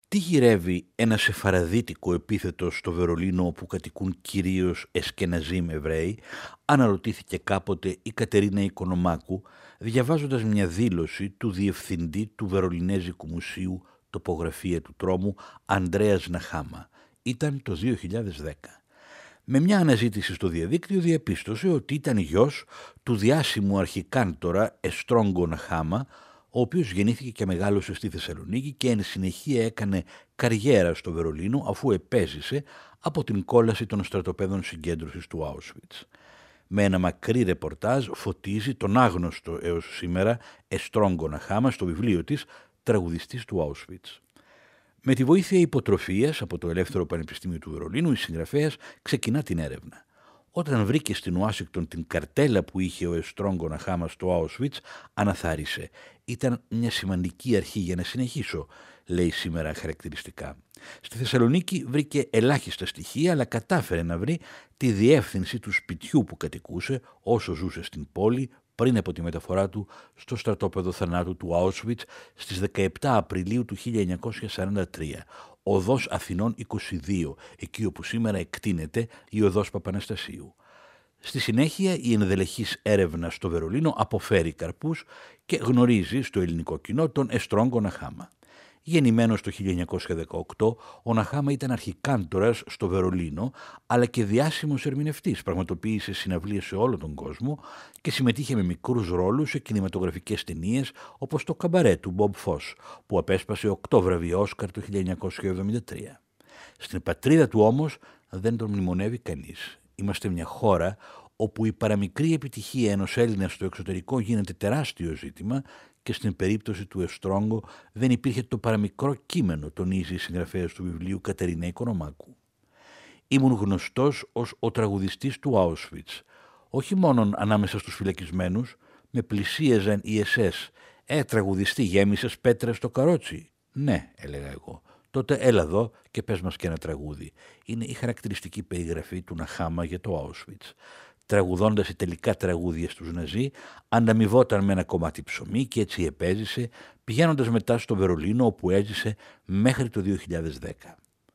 Τι γυρεύει ένα σεφαραδίτικο επίθετο στο Βερολίνο όπου κατοικούν κυρίως Εσκεναζίμ Εβραίοι, αναρωτήθηκε κάποτε η Κατερίνα Οικονομάκου, διαβάζοντας μια δήλωση του διευθυντή του Βερολινέζικου Μουσείου Τοπογραφία του Τρόμου, Ανδρέας Ναχάμα. Ήταν το 2010. Με μια αναζήτηση στο διαδίκτυο διαπίστωσε ότι ήταν γιος του διάσημου αρχικάντορα Εστρόγκο Ναχάμα, ο οποίος γεννήθηκε και μεγάλωσε στη Θεσσαλονίκη και εν συνεχεία έκανε καριέρα στο Βερολίνο αφού επέζησε από την κόλαση των στρατοπέδων συγκέντρωσης του Auschwitz. Με ένα μακρύ ρεπορτάζ φωτίζει τον άγνωστο έως σήμερα Εστρόγκο Ναχάμα στο βιβλίο της «Τραγουδιστής του Auschwitz». Με τη βοήθεια υποτροφίας από το Ελεύθερο Πανεπιστήμιο του Βερολίνου, η συγγραφέας ξεκινά την έρευνα. Όταν βρήκε στην Ουάσιγκτον την καρτέλα που είχε ο Εστρόγκο Ναχάμα στο Auschwitz, αναθάρισε. «Ήταν μια σημαντική αρχή για να συνεχίσω», λέει σήμερα χαρακτηριστικά. Στη Θεσσαλονίκη βρήκε ελάχιστα στοιχεία, αλλά κατάφερε να βρει τη διεύθυνση του σπιτιού που κατοικούσε όσο ζούσε στην πόλη πριν από τη μεταφορά του στο στρατόπεδο θανάτου του Auschwitz στις 17 Απριλίου του 1943, οδός Αθηνών 22, εκεί όπου σήμερα εκτείνεται η οδός Παπαναστασίου. Στη συνέχεια η ενδελεχής έρευνα στο Βερολίνο αποφέρει καρπούς και γνωρίζει στο ελληνικό κοινό τον Εστρόγκο Ναχάμα. Γεννημένος το 1918, ο Ναχάμα ήταν αρχικάντορας στο Βερολίνο, αλλά και διάσημος ερμηνευτής. Πραγματοποίησε συναυλίες σε όλο τον κόσμο και συμμετείχε με μικρούς ρόλους σε κινηματογραφικές ταινίες όπως το Καμπαρέ του Μπομπ Φος, που απέσπασε 8 βραβεία Όσκαρ το 1973. Στην πατρίδα του όμως δεν τον μνημονεύει κανείς. Είμαστε μια χώρα όπου η παραμικρή επιτυχία ενός Έλληνα στο εξωτερικό γίνεται τεράστιο ζήτημα και στην περίπτωση του Εστρόγκο δεν υπήρχε το παραμικρό κείμενο, τονίζει η συγγραφέας του βιβλίου Κατερίνα Οικονομάκου. Ήμουν γνωστός ως ο τραγουδιστής του Auschwitz. Όχι μόνον ανάμεσα στους φυλακισμένους, με πλησίαζαν οι SS. Τραγουδιστή, γέμισες πέτρες στο καρότσι?» «Ναι», έλεγα εγώ. «Τότε έλα εδώ και πες μας και ένα τραγούδι». Είναι η χαρακτηριστική περιγραφή του Ναχάμα για το Auschwitz. Τραγουδώντας οι τελικά τραγούδια στους Ναζί, ανταμοιβόταν με ένα κομμάτι ψωμί και έτσι επέζησε, πηγαίνοντας μετά στο Βερολίνο όπου έζησε μέχρι το 2010.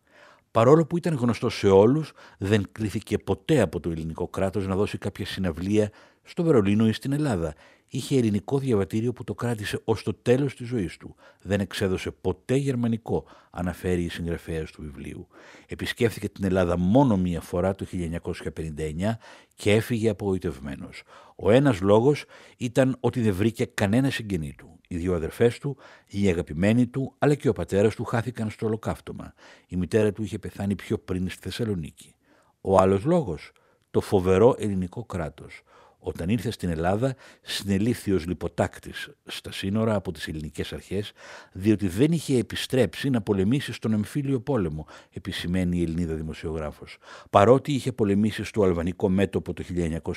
Παρόλο που ήταν γνωστό σε όλους, δεν κλήθηκε ποτέ από το ελληνικό κράτος να δώσει κάποια συναυλία στο Βερολίνο ή στην Ελλάδα. Είχε ελληνικό διαβατήριο που το κράτησε ως το τέλος της ζωής του. Δεν εξέδωσε ποτέ γερμανικό, αναφέρει η συγγραφέας του βιβλίου. Επισκέφθηκε την Ελλάδα μόνο μία φορά το 1959 και έφυγε απογοητευμένος. Ο ένας λόγος ήταν ότι δεν βρήκε κανένα συγγενή του. Οι δύο αδερφές του, οι αγαπημένοι του, αλλά και ο πατέρας του χάθηκαν στο ολοκαύτωμα. Η μητέρα του είχε πεθάνει πιο πριν στη Θεσσαλονίκη. Ο άλλος λόγος, το φοβερό ελληνικό κράτος. Όταν ήρθε στην Ελλάδα, συνελήφθη ως λιποτάκτης στα σύνορα από τις ελληνικές αρχές, διότι δεν είχε επιστρέψει να πολεμήσει στον εμφύλιο πόλεμο, επισημαίνει η Ελληνίδα δημοσιογράφος. Παρότι είχε πολεμήσει στο αλβανικό μέτωπο το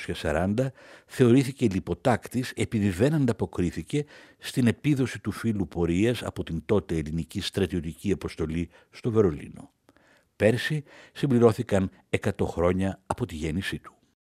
1940, θεωρήθηκε λιποτάκτης επειδή δεν ανταποκρίθηκε στην επίδοση του φύλου πορείας από την τότε ελληνική στρατιωτική αποστολή στο Βερολίνο. Πέρσι συμπληρώθηκαν 100 χρόνια από τη γέννησή του.